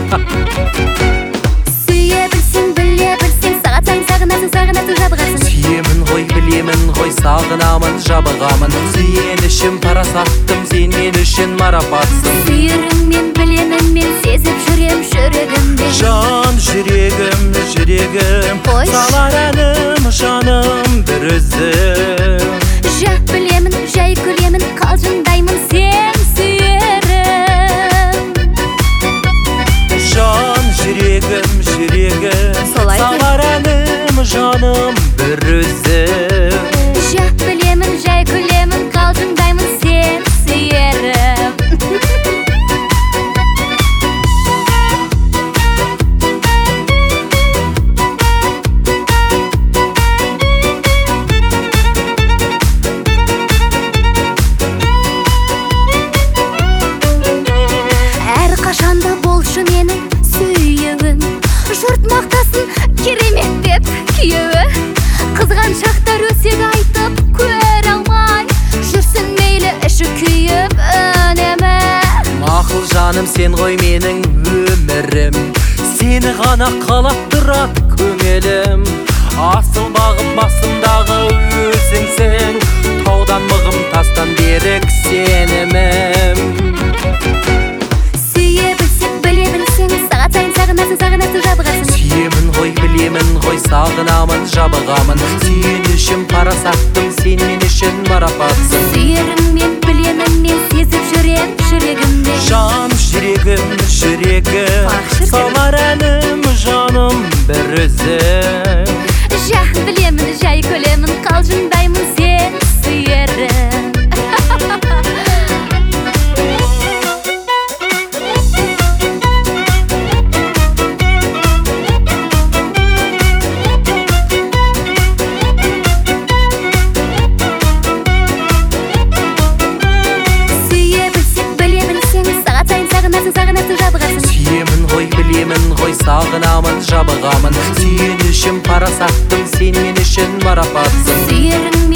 Сүйе білсең, біле білсең, сағат сайын сағынасың, жабығасың. Сүйемін ғой, білемін ғой, сағынамын, жабығамын. Сүйенішім парасаттым, сен мен үшін марапатсың. Сүйеріңмен, білемін мен, сезіп жүрем жүрегімде. Жан жүрегім, жүрегім, салар әнім, жаным бір үзім. Жа білемін, жай көлемін, қалжыңдаймын сен сүйерім. Жан жүрегім, жүрегім, салар әнім, жаным бір үзім. Жа білемін, жай көлемін, қалжыңдаймын сен сүйерім. Қашанда болшы менің сүйеуім, жұрт мақтасын керемет деп күйеуі. Қызған шақтар өсек айтып көре алмай, жүрсін мейлі іші күйіп үнемі. Мақұл жаным, сен ғой менің өмірім, сені ғана қалап тұрат көңілім. Асыл бағым басымдағы өзіңсің, таудан мығым тастан берік сенімім. Сағынасың, жабығасың. Сүйемін ғой, білемін ғой, сағынамын, жабығамын. Сүйенішім парасаттым, сен мен үшін марапатсың. Сүйеріңмен, білемін мен, сезіп жүрем жүрегімде. Жан жүрегім, жүрегім, салар әнім, жаным бір үзім. Жа білемін, жай көлемін, қалжыңдаймын сен сүйерім. Сүйемін ғой, білемін ғой, сағынамын, жабығамын. Сүйенішім парасаттым, сен мен үшін марапатсың. Сүйеріңмен